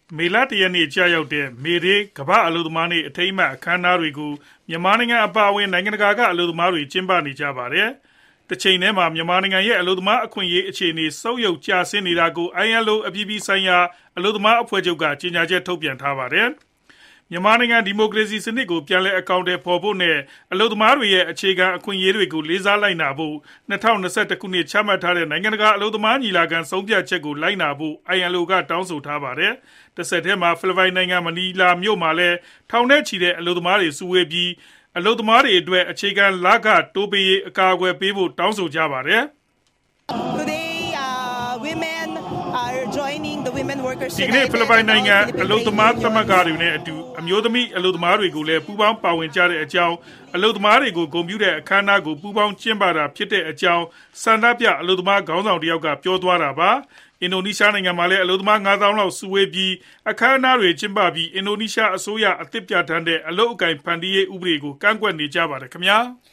မေလ 1 ရက်နေ့ကျရောက်တဲ့မေဒေးကမ္ဘာအလုပ်သမားနေ့အထိမ်းအမှတ်အခမ်းအနားတွေကိုမြန်မာနိုင်ငံအပါအဝင်နိုင်ငံတကာကအလုပ်သမားတွေကျင်းပနေကြပါတယ်။တစ်ချိန်တည်းမှာမြန်မာနိုင်ငံရဲ့အလုပ်သမားအခွင့်အရေးအခြေအနေဆုတ်ယုတ်ကျဆင်းနေတာကို ILO အပြည်ပြည်ဆိုင်ရာအလုပ်သမားအဖွဲ့ချုပ်ကကြေညာချက်ထုတ်ပြန်ထားပါတယ်။မြန်မာနိုင်ငံဒီမိုကရေစီစနစ်ကိုပြန်လည်အကောင်အထည်ဖော်ဖို့နဲ့အလုပ်သမားတွေရဲ့အခြေခံအခွင့်အရေးတွေကိုလေးစားလိုက်နာဖို့2021ခုနှစ်ချမှတ်ထားတဲ့နိုင်ငံတကာအလုပ်သမားညီလာခံဆုံးဖြတ်ချက်ကိုလိုက်နာဖို့ ILO ကတောင်းဆိုထားပါတယ်။တစ်ဆက်တည်းမှာဖိလစ်ပိုင်နိုင်ငံမနီလာမြို့မှာလည်းထောင်ထဲချီတဲ့အလုပ်သမားတွေစုဝေးပြီးအလုပ်သမားတွေအတွက်အခြေခံလခတိုးပေးရေးအကာအကွယ်ပေးဖို့တောင်းဆိုကြပါတယ်။ဒီကနေ့ဖိလစ်ပိုင်နိုင်ငံအလုပ်သမားသမဂ္ဂတွေနဲ့အတူအမျိုးသမီးအလုပ်သမားတွေကိုလည်းပူးပေါင်းပါဝင်ကြတဲ့အကြောင်းအလုပ်သမားတွေကိုဂုဏ်ပြုတဲ့အခမ်းအနားကိုပူးပေါင်းကျင်းပတာဖြစ်တဲ့အကြောင်းဆန္ဒပြအလုပ်သမားခေါင်းဆောင်တယောက်ကပြောသွားတာပါ။အင်ဒိုနီးရှားနိုင်ငံမှာလည်းအလုပ်သမား 9000 လောက်စုဝေးပြီးအခမ်းအနားတွေကျင်းပပြီးအင်ဒိုနီးရှားအစိုးရအသစ်ပြဋ္ဌာန်းတဲ့အလုပ်အကိုင်ဖန်တီးရေးဥပဒေကိုကန့်ကွက်နေကြပါတယ်ခင်ဗျာ။